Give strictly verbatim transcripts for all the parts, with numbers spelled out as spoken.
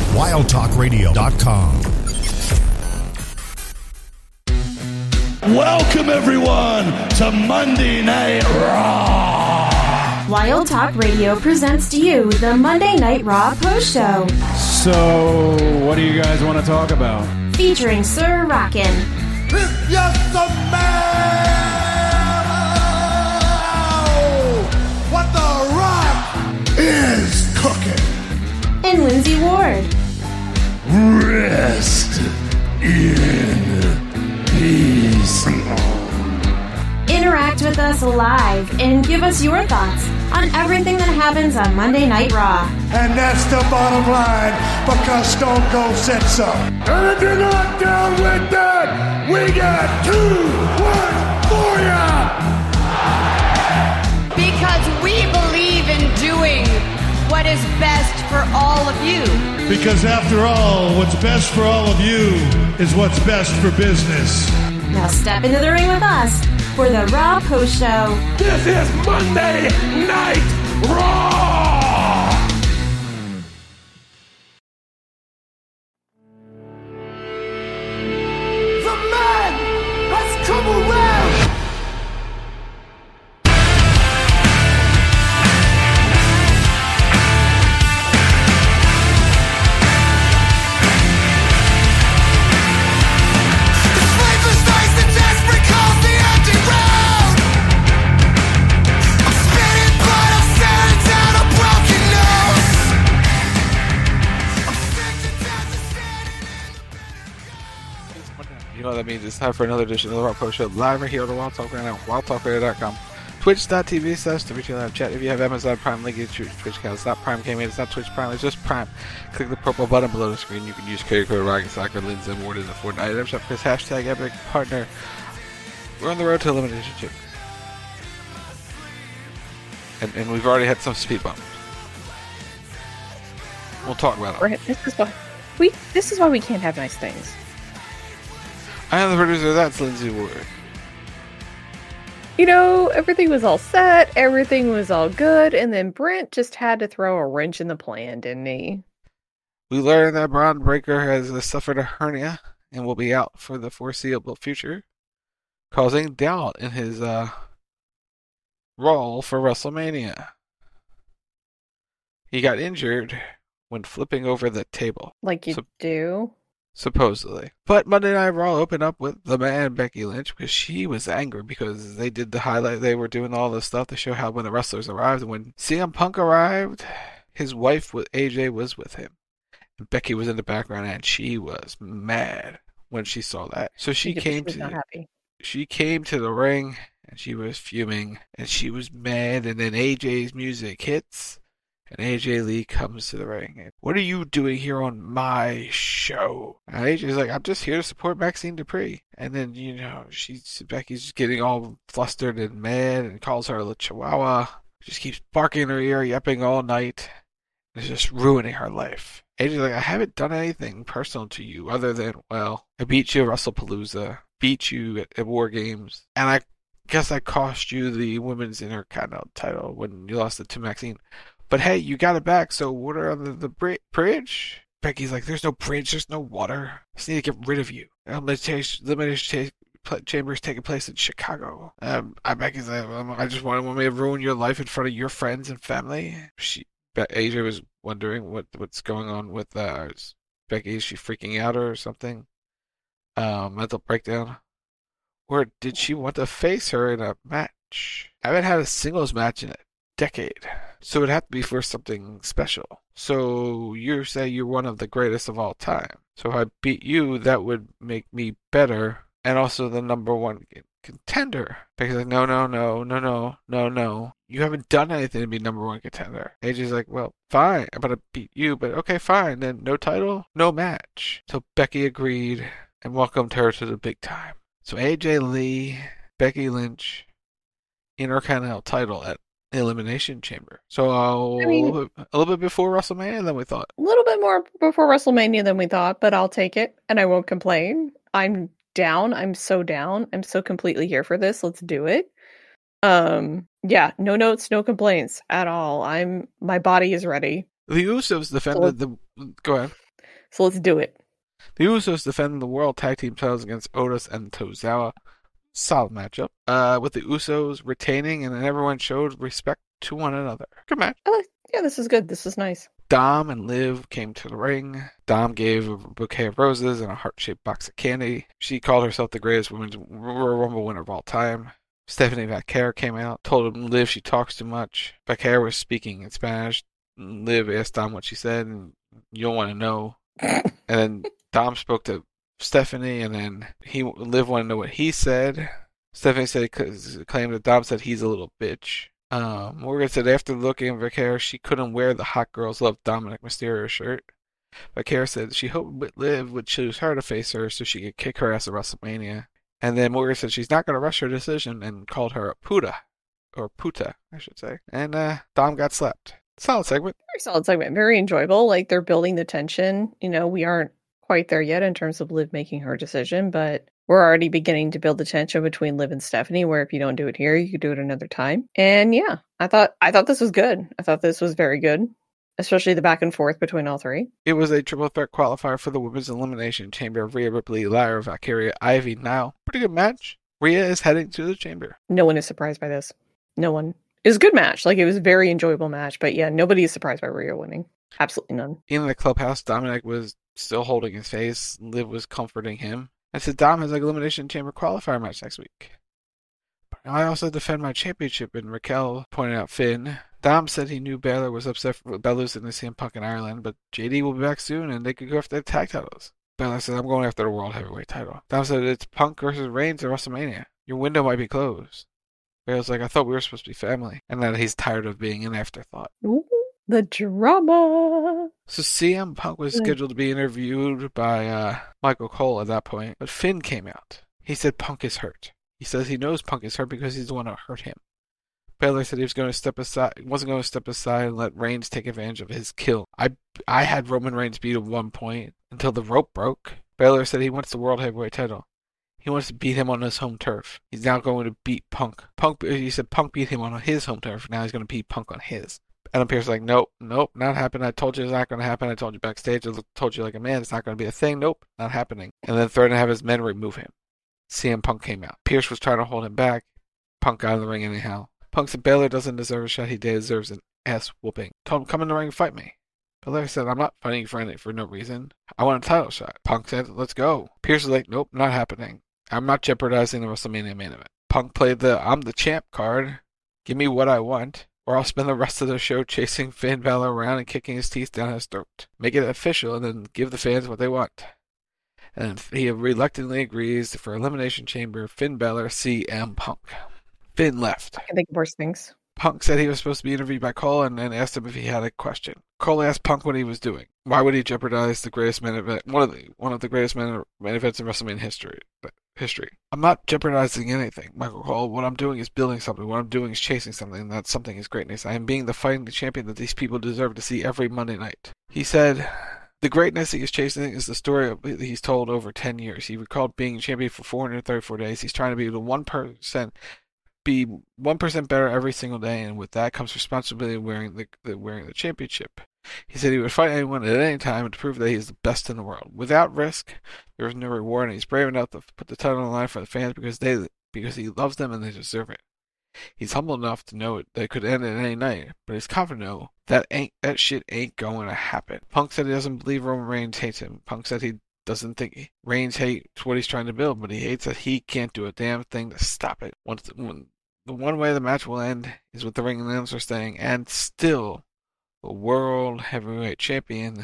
wild talk radio dot com. Welcome, everyone, to Monday Night Raw. Wild Talk Radio presents to you the Monday Night Raw Post Show. So, what do you guys want to talk about? Featuring Sir Rockin'. If you're some man, what the Rock is cooking. And Lindsay Ward. Rest in peace. Interact with us live and give us your thoughts on everything that happens on Monday Night Raw. And that's the bottom line, because Stone Cold said so. And if you're not down with that, we got two words for ya! Because we believe in doing what is best for all of you. Because after all, what's best for all of you is what's best for business. Now step into the ring with us for the Raw Post Show. This is Monday Night Raw! The man has come around! You know what that means. It's time for another edition of the Raw Post Show, live right here on the Wild Talk right now, wild talk radio dot com. Twitch.tv slash W Live Chat. If you have Amazon Prime, link it to your Twitch account. It's not Prime Gaming, it's not Twitch Prime, it's just Prime. Click the purple button below the screen. You can use credit code Rocket Soccer, Lindsay Ward in the Fortnite item shop because hashtag Epic Partner. We're on the road to Elimination Chamber. And, and we've already had some speed bumps. We'll talk about it. Right. This is why we. This is why we can't have nice things. I am the producer. That's Lindsay Ward. You know, everything was all set, everything was all good, and then Brent just had to throw a wrench in the plan, didn't he? We learned that Braun Breaker has uh, suffered a hernia and will be out for the foreseeable future, causing doubt in his uh, role for WrestleMania. He got injured when flipping over the table. Like you Sup- do? Supposedly. But Monday Night Raw opened up with the man Becky Lynch because she was angry because they did the highlight. They were doing all this stuff to show how when the wrestlers arrived. And when C M Punk arrived, his wife, A J, was with him. And Becky was in the background and she was mad when she saw that. So she Because came she was to not happy. she came to the ring and she was fuming and she was mad. And then A J's music hits. And A J Lee comes to the ring. And, what are you doing here on my show? And A J's like, I'm just here to support Maxine Dupree. And then, you know, she's Becky's just getting all flustered and mad and calls her a chihuahua. Just keeps barking in her ear, yapping all night. And it's just ruining her life. A J's like, I haven't done anything personal to you other than, well, I beat you at WrestlePalooza, beat you at, at War Games, and I guess I cost you the Women's Intercontinental title when you lost it to Maxine. But hey, you got it back, so water on the, the bridge? Becky's like, there's no bridge, there's no water. I just need to get rid of you. Elimination, elimination chamber is taking place in Chicago. Um, I Becky's like, um, I just want, want me to ruin your life in front of your friends and family. She, A J was wondering what what's going on with uh, Becky. Is she freaking out or something? Um, mental breakdown. Or did she want to face her in a match? I haven't had a singles match in a decade. So it'd have to be for something special. So you say you're one of the greatest of all time. So if I beat you, that would make me better and also the number one contender. Because like, no, no, no, no, no, no, no. You haven't done anything to be number one contender. A J's like, well, fine. I'm going to beat you, but okay, fine. Then no title, no match. So Becky agreed and welcomed her to the big time. So A J Lee, Becky Lynch, Intercontinental title at Elimination Chamber. So uh, I mean, a, little bit, a little bit before WrestleMania than we thought. A little bit more before WrestleMania than we thought, but I'll take it and I won't complain. I'm down. I'm so down. I'm so completely here for this. Let's do it. Um, yeah, no notes, no complaints at all. I'm my body is ready. The Usos defended so, the. Go ahead. So let's do it. The Usos defending the World Tag Team titles against Otis and Tozawa. Solid matchup. Uh, with the Usos retaining, and then everyone showed respect to one another. Good match. Oh, yeah, this is good. This is nice. Dom and Liv came to the ring. Dom gave a bouquet of roses and a heart-shaped box of candy. She called herself the greatest Women's Royal Rumble winner of all time. Stephanie Vaquer came out, told him Liv she talks too much. Vaquer was speaking in Spanish. Liv asked Dom what she said, and you don't want to know. And then Dom spoke to Stephanie, and then he Liv wanted to know what he said. Stephanie said claimed that Dom said he's a little bitch. Um, Morgan said after looking at Vaquer, she couldn't wear the Hot Girls Love Dominic Mysterio shirt. Vaquer said she hoped Liv would choose her to face her so she could kick her ass at WrestleMania. And then Morgan said she's not going to rush her decision and called her a puta. Or puta, I should say. And uh, Dom got slapped. Solid segment. Very solid segment. Very enjoyable. Like, they're building the tension. You know, we aren't quite there yet in terms of Liv making her decision, but we're already beginning to build the tension between Liv and Stephanie, where if you don't do it here, you could do it another time. And yeah, I thought I thought this was good. I thought this was very good, especially the back and forth between all three. It was a triple threat qualifier for the Women's Elimination Chamber of Rhea Ripley, Lyra, Valkyria, Ivy, Nile. Pretty good match. Rhea is heading to the chamber. No one is surprised by this. No one. It was a good match. Like, it was a very enjoyable match. But yeah, nobody is surprised by Rhea winning. Absolutely none. In the clubhouse, Dominic was still holding his face. Liv was comforting him. I said, Dom has an Elimination Chamber qualifier match next week. But I also defend my championship, and Raquel pointed out Finn. Dom said he knew Baylor was upset about losing to C M Punk in Ireland, but J D will be back soon, and they could go after the tag titles. Baylor said, I'm going after the World Heavyweight title. Dom said, it's Punk versus Reigns at WrestleMania. Your window might be closed. Baylor's like, I thought we were supposed to be family. And that he's tired of being an afterthought. Ooh, the drama. So C M Punk was scheduled to be interviewed by uh, Michael Cole at that point, but Finn came out. He said Punk is hurt. He says he knows Punk is hurt because he's the one who hurt him. Baylor said he was going to step aside, wasn't going to step aside and let Reigns take advantage of his kill. I, I had Roman Reigns beat at one point until the rope broke. Baylor said he wants the World Heavyweight title. He wants to beat him on his home turf. He's now going to beat Punk. Punk. He said Punk beat him on his home turf. Now he's going to beat Punk on his. Adam Pearce like, nope, nope, not happening. I told you it's not going to happen. I told you backstage. I told you like a man. It's not going to be a thing. Nope, not happening. And then threatened to have his men remove him. C M Punk came out. Pearce was trying to hold him back. Punk got in the ring anyhow. Punk said Baylor doesn't deserve a shot. He deserves an ass whooping. Told him, come in the ring and fight me. Baylor said, I'm not fighting you for, any, for no reason. I want a title shot. Punk said, let's go. Pearce was like, nope, not happening. I'm not jeopardizing the WrestleMania main event. Punk played the I'm the champ card. Give me what I want, or I'll spend the rest of the show chasing Finn Balor around and kicking his teeth down his throat. Make it official and then give the fans what they want. And he reluctantly agrees for Elimination Chamber, Finn Balor, C M Punk. Finn left. I can think of worse things. Punk said he was supposed to be interviewed by Cole and then asked him if he had a question. Cole asked Punk what he was doing. Why would he jeopardize the greatest main event, one of the one of the greatest main, main events in WrestleMania history? History. I'm not jeopardizing anything, Michael Cole. What I'm doing is building something. What I'm doing is chasing something, and that something is greatness. I am being the fighting champion that these people deserve to see every Monday night. He said, the greatness he is chasing is the story he's told over ten years. He recalled being champion for four hundred thirty-four days. He's trying to be the one percent, be one percent better every single day, and with that comes responsibility of wearing the, the wearing the championship. He said he would fight anyone at any time to prove that he is the best in the world. Without risk, there is no reward, and he's brave enough to put the title on the line for the fans because they because he loves them and they deserve it. He's humble enough to know it that it could end at any night, but he's confident to know that ain't that shit ain't going to happen. Punk said he doesn't believe Roman Reigns hates him. Punk said he doesn't think Reigns hates what he's trying to build, but he hates that he can't do a damn thing to stop it. Once the, when, the one way the match will end is with the ring announcer saying, and still the World Heavyweight Champion,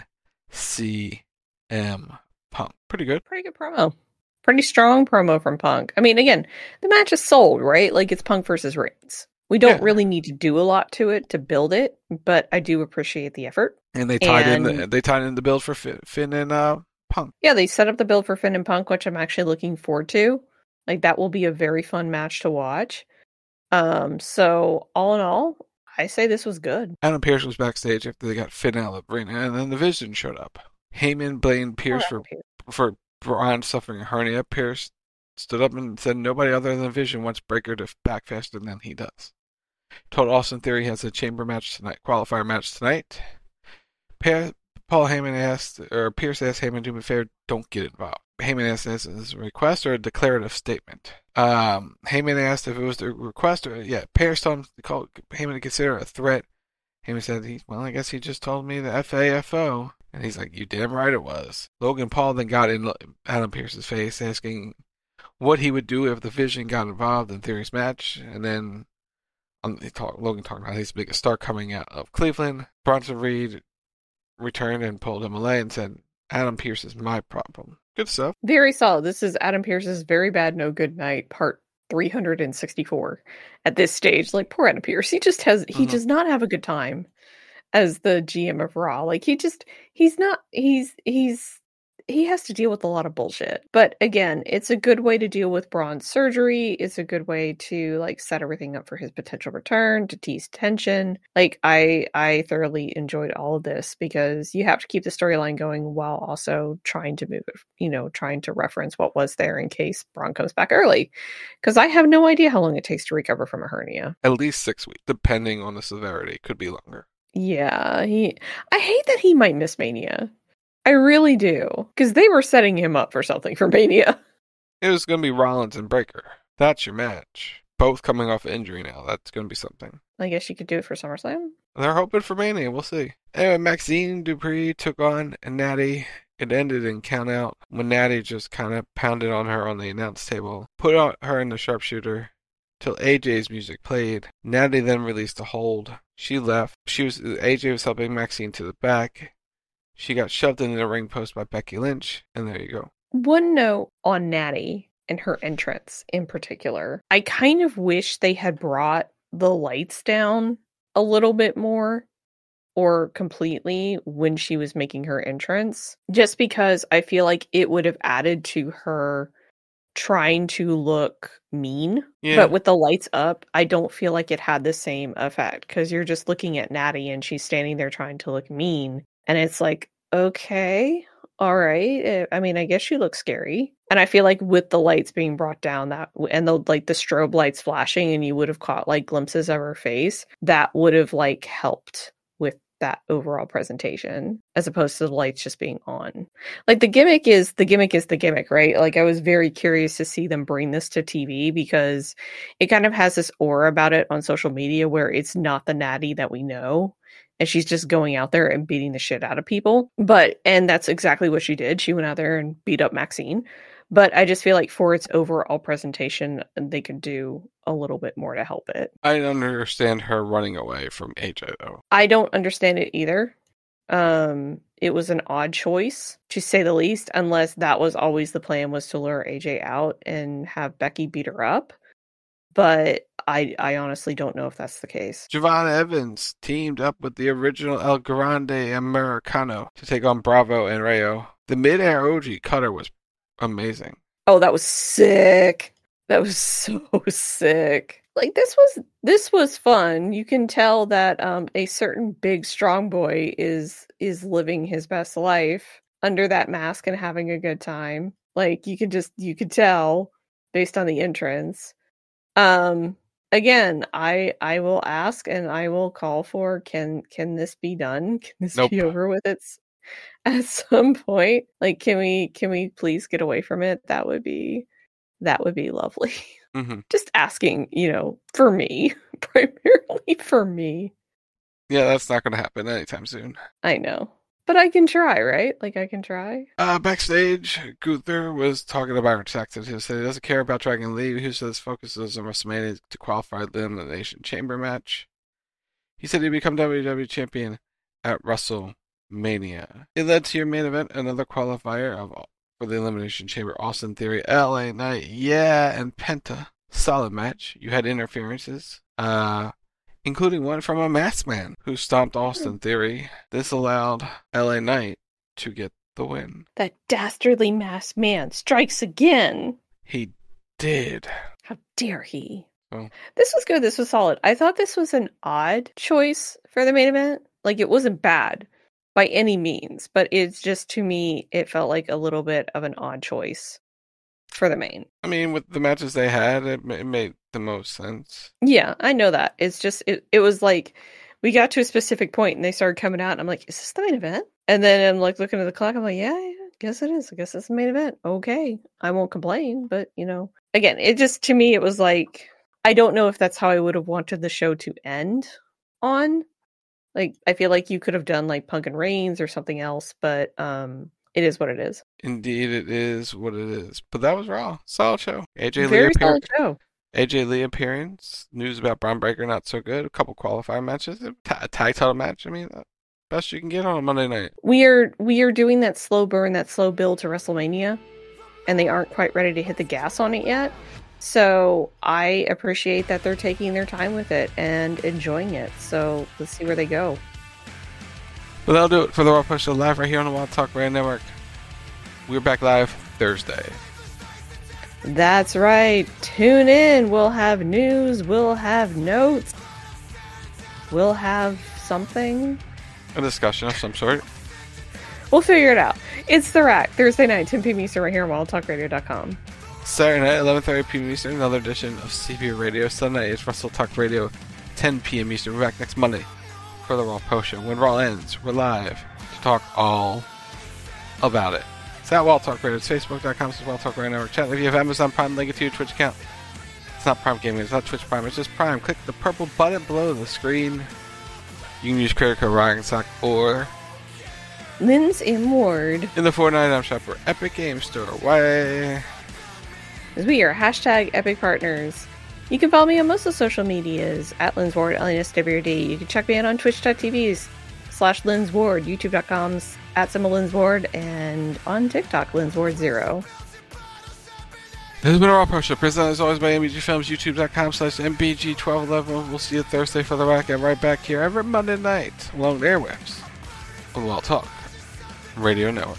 C M Punk. Pretty good. Pretty good promo. Pretty strong promo from Punk. I mean, again, the match is sold, right? Like, it's Punk versus Reigns. We don't yeah. really need to do a lot to it to build it, but I do appreciate the effort. And they tied and, in the they tied in the build for Finn and uh, Punk. Yeah, they set up the build for Finn and Punk, which I'm actually looking forward to. Like, that will be a very fun match to watch. Um, so all in all, I say this was good. Adam Pearce was backstage after they got Finn out of the ring, and then the Vision showed up. Heyman blamed Pearce oh, for Pierce. for Braun suffering a hernia. Pearce stood up and said nobody other than Vision wants Breaker to back faster than he does. Told Austin Theory has a chamber match tonight, qualifier match tonight. Paul Heyman asked, or Pierce asked Heyman, do me a favor, don't get involved. Heyman asked, is this a request or a declarative statement? Um, Heyman asked if it was a request or, yeah, Pierce told him to call Heyman to consider a threat. Heyman said, he, well, I guess he just told me the F A F O. And he's like, you damn right it was. Logan Paul then got in Adam Pearce's face, asking what he would do if the Vision got involved in Theory's match. And then um, he talk, Logan talked about his biggest star coming out of Cleveland. Bronson Reed returned and pulled him away and said, Adam Pearce is my problem. Good stuff. Very solid. This is Adam Pearce's Very Bad No Good Night, part three hundred sixty-four at this stage. Like, poor Adam Pearce. He just has, he mm-hmm. does not have a good time as the G M of Raw. Like, he just, he's not, he's, he's, he has to deal with a lot of bullshit. But again, it's a good way to deal with Braun's surgery. It's a good way to, like, set everything up for his potential return, to tease tension. Like, I, I thoroughly enjoyed all of this because you have to keep the storyline going while also trying to move it, you know, trying to reference what was there in case Braun comes back early. Because I have no idea how long it takes to recover from a hernia. At least six weeks, depending on the severity. Could be longer. Yeah, he. I hate that he might miss Mania. I really do. Because they were setting him up for something for Mania. It was going to be Rollins and Breakker. That's your match. Both coming off injury now. That's going to be something. I guess you could do it for SummerSlam. They're hoping for Mania. We'll see. Anyway, Maxine Dupree took on Natty. It ended in count out when Natty just kind of pounded on her on the announce table. Put out her in the sharpshooter till A J's music played. Natty then released a hold. She left. She was A J was helping Maxine to the back. She got shoved into the ring post by Becky Lynch, and there you go. One note on Natty and her entrance in particular. I kind of wish they had brought the lights down a little bit more or completely when she was making her entrance, just because I feel like it would have added to her trying to look mean. Yeah. But with the lights up, I don't feel like it had the same effect because you're just looking at Natty and she's standing there trying to look mean. And it's like, okay, all right. I mean, I guess she looks scary. And I feel like with the lights being brought down that and the like the strobe lights flashing and you would have caught like glimpses of her face, that would have like helped with that overall presentation as opposed to the lights just being on. Like the gimmick is the gimmick is the gimmick, right? Like I was very curious to see them bring this to T V because it kind of has this aura about it on social media where it's not the Natty that we know. And she's just going out there and beating the shit out of people. But, and that's exactly what she did. She went out there and beat up Maxine. But I just feel like for its overall presentation, they could do a little bit more to help it. I don't understand her running away from A J, though. I don't understand it either. Um, it was an odd choice, to say the least, unless that was always the plan, was to lure A J out and have Becky beat her up. But I I honestly don't know if that's the case. Javon Evans teamed up with the original El Grande Americano to take on Bravo and Rayo. The mid-air O G cutter was amazing. Oh, that was sick. That was so sick. Like this was this was fun. You can tell that um, a certain big strong boy is is living his best life under that mask and having a good time. Like you could just you could tell based on the entrance. Um, again, I I will ask and I will call for can can this be done? Can this nope. be over with it at some point? Like, can we can we please get away from it? That would be that would be lovely. Mm-hmm. Just asking, you know, for me, primarily for me. Yeah, that's not going to happen anytime soon. I know. But I can try, right? Like, I can try. Uh, backstage, Gunther was talking about Byron Saxton. He said he doesn't care about Dragon Lee, who says focuses on WrestleMania to qualify the Elimination Chamber match. He said he'd become W W E Champion at WrestleMania. It led to your main event, another qualifier of for the Elimination Chamber, Austin Theory, L A Knight, yeah, and Penta. Solid match. You had interferences. Uh... including one from a masked man who stomped Austin Theory. This allowed L A Knight to get the win. That dastardly masked man strikes again. He did. How dare he? Oh. This was good. This was solid. I thought this was an odd choice for the main event. Like, it wasn't bad by any means, but it's just, to me, it felt like a little bit of an odd choice for the main. I mean, with the matches they had, it, it made the most sense. Yeah, I know that. It's just, it, it was like, we got to a specific point and they started coming out and I'm like, is this the main event? And then I'm like looking at the clock. I'm like, yeah, yeah, guess it is. I guess it's the main event. Okay. I won't complain, but you know, again, it just, to me, it was like, I don't know if that's how I would have wanted the show to end on. Like, I feel like you could have done like Punk and Reigns or something else, but um, it is what it is. Indeed, it is what it is. But that was Raw. Solid show. A J Very Lee appear- solid show. A J Lee appearance. News about Braun Breaker not so good. A couple qualifying matches. A ta- tag title match. I mean, uh, best you can get on a Monday night. We are we are doing that slow burn, that slow build to WrestleMania, and they aren't quite ready to hit the gas on it yet. So I appreciate that they're taking their time with it and enjoying it. So let's see where they go. But that'll do it for the Raw Post Show live right here on the Wild Talk Radio Network. We're back live Thursday. That's right. Tune in. We'll have news. We'll have notes. We'll have something. A discussion of some sort. We'll figure it out. It's The Rack. Thursday night, ten p.m. Eastern, right here on wild talk radio dot com. Saturday night, eleven thirty p.m. Eastern, another edition of C B Radio. Sunday night is Wrestle Talk Radio, ten p.m. Eastern. We're back next Monday for the Raw Post Show. When Raw ends, we're live to talk all about it. It's at Wild Talk Radio. It's facebook dot com slash Wild Talk Radio Network. Chat. If you have Amazon Prime, link it to your Twitch account. It's not Prime Gaming. It's not Twitch Prime. It's just Prime. Click the purple button below the screen. You can use credit code Ryansock or Linz and Ward. in the Fortnite item shop or Epic Game Store. Why? As we are hashtag Epic Partners. You can follow me on most of the social medias at Linz Ward, L N S W D. You can check me out on twitch dot t v slash Linz Ward, youtube dot com at symbol Linz Ward, and on TikTok, Linz Ward zero. This has been a Raw Post Show, presented as always by M B G Films, youtube dot com slash M B G twelve eleven. We'll see you Thursday for the Rack, and right back here every Monday night along the airwaves on the Wild Talk Radio Network.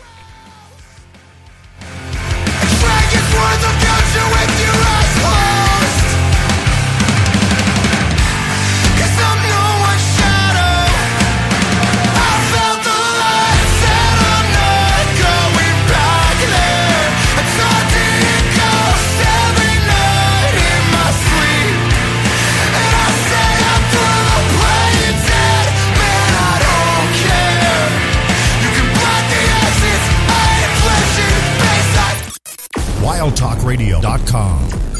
wild talk radio dot com